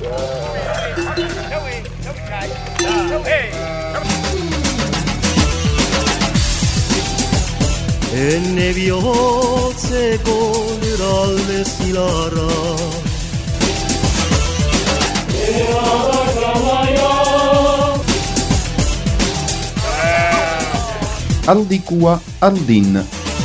Enne bihotzeko lurralde zilarra Aldikua aldin.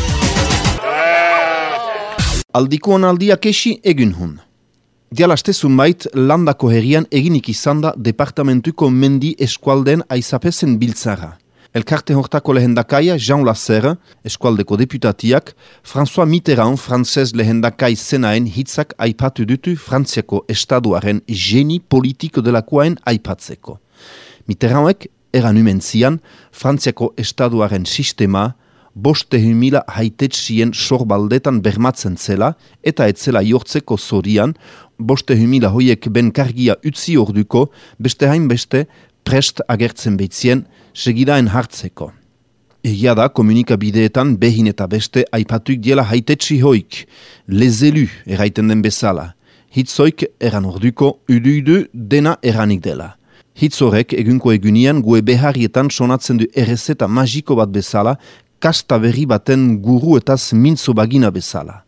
Aldikuan aldiak esi egin hun. Dialaste zunbait landako herrian eginik izan da departamentuko mendi eskualden aizapezen biltzara. Elkarte hortako lehendakaia Jean Lasserre, eskualdeko deputatiak, François Mitterrand frantzez lehendakai zenaen hitzak aipatu dutu Frantziako estaduaren geni politiko delakoaen aipatzeko. Mitterrandek eran umentzian, Frantziako estaduaren sistema 500.000 haitetsien sorbaldetan bermatzen zela eta etzela jortzeko zorian 500.000 hoiek ben kargia utzi orduko beste hainbeste prest agertzen behitzien segidaen hartzeko. Egia da, komunikabideetan behin eta beste aipatuik diela haitetsi hoik, les élus eraiten den bezala. Hitzoik eran orduko udu dena eranik dela. Hitz horrek egunko egunian gue beharrietan sonatzen du errezeta magiko bat bezala, kasta berri baten guru etaz mintzo bagina bezala.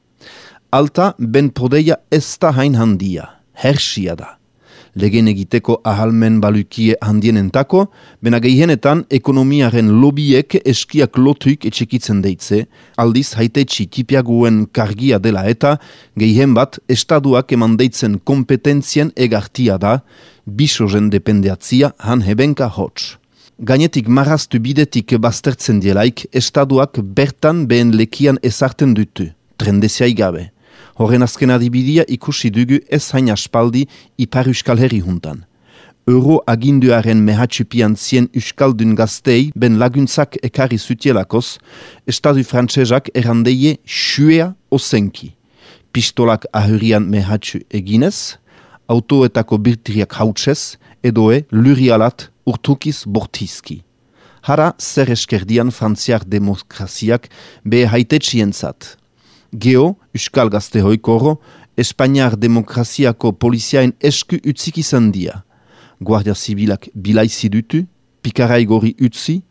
Alta ben podeia ez da hain handia, hersia da. Legen egiteko ahalmen balukie handienentako, bena gehienetan ekonomiaren lobiek eskiak lotuik etxekitzen deitze, aldiz haitetsi tipiaguen kargia dela eta gehien bat estaduak eman deitzen kompetentzien egartia da, bisozen dependeatzia han hebenka hots. Gainetik marraztu bidetik baztertzen dielaik, estaduak bertan behen lekian ezarten dutu, trendeziai gabe. Horren azken adibidia ikusi dugu ez hain aspaldi Ipar Euskal Herri juntan. Euro aginduaren mehatxupian zien Euskaldun gaztei ben laguntzak ekarri zutielakoz, estadu frantsesak errandeie xua ozenki. Pistolak ahurian mehatxu eginez, autoetako birtiriak hautsez, edoe lurialat urtukiz bortizki. Hara zer eskerdian frantziar demokraziak be haitetxientzat. Geo, Euskal Gazte hoikoro, Espainiar demokraziako poliziaen esku utzik izan dia. Guardia Zibilak bilaizi dutu, pikarai gori utzi,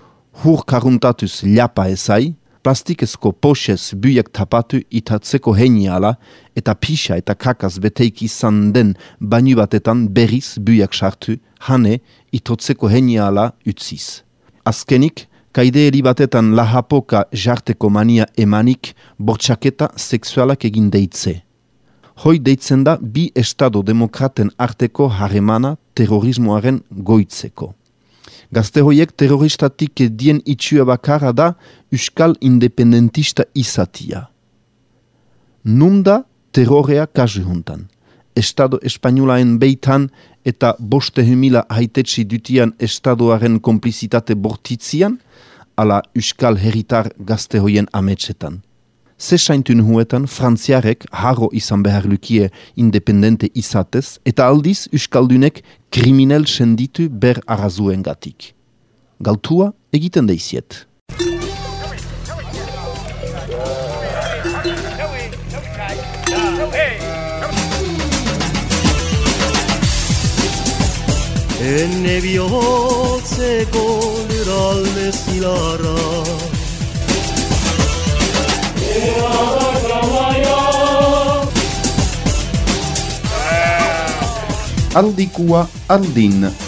hur karuntatuz liapa ezai, plastikezko poxez buiak tapatu itatzeko heniala, eta pixa eta kakaz beteik izan den bainu batetan berriz buiak sartu, hane itotzeko heniala utziz. Azkenik, kaide batetan lahapoka jarteko mania emanik bortxaketa sexualak egin deitze. Hoi deitzen da bi estado demokraten arteko harremana terrorismoaren goitzeko. Gazte hoiek terroristatik dien itxua bakarra da Euskal independentista izatia. Nunda terrorea kasu juntan. Estado espainolaen beitan eta 500.000 haitetsi dutian estadoaren komplizitate bortitzian, ala Euskal herritar gazte hoien ametsetan. Zesaintun huetan frantziarek harro izan behar lukie independente izatez, eta aldiz Euskaldunek kriminel senditu ber arrazuen gatik. Galtua egiten deiziet. Enne bihotzeko lurralde zilarra Aldikua aldin.